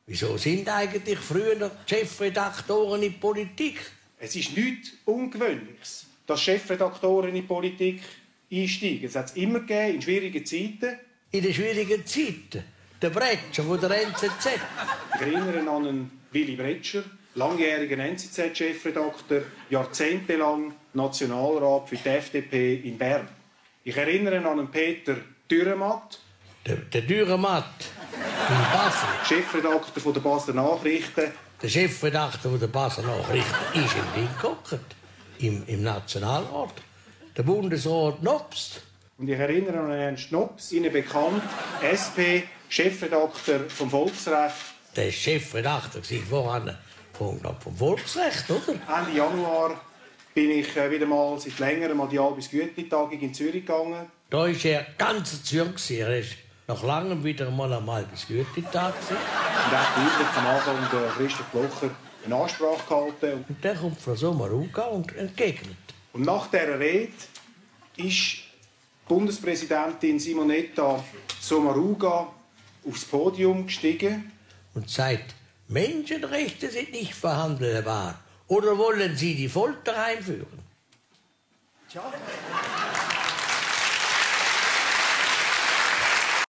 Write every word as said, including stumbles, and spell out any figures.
Wieso sind eigentlich früher Chefredaktoren in Politik? Es ist nichts Ungewöhnliches, dass Chefredaktoren in die Politik einsteigen. Es hat es immer gegeben, in schwierigen Zeiten. In den schwierigen Zeiten? Der Bretscher von der N Z Z. Ich erinnere an einen Willy Bretscher, langjährigen N Z Z-Chefredakteur, jahrzehntelang Nationalrat für die F D P in Bern. Ich erinnere an einen Peter Dürrematt. Der, der Dürrematt in Basel. Chefredakteur von der Basler Nachrichten. Der Chefredakteur der Basler Nachrichten ist im Ding gehockt, im, im Nationalrat. Der Bundesrat Nobst. Und ich erinnere an Ernst Nobst, Ihnen bekannt, S P, Chefredakteur vom Volksrecht. Der war Chefredakteur voran vom, vom Volksrecht, oder? Ende Januar bin ich wieder mal seit längerem an die Albis-Gütli-Tagung in Zürich gegangen. Da war er ganz Zürich. Er ist nach langem wieder mal am Albis-Gütli-Tag. Und er hat deutlich am Anfang der Christoph Blocher eine Ansprache gehalten. Und dann kommt Frau Sommaruga und entgegnet. Und nach dieser Rede ist Bundespräsidentin Simonetta Sommaruga aufs Podium gestiegen. Und sagt, Menschenrechte sind nicht verhandelbar. Oder wollen Sie die Folter einführen? Tja.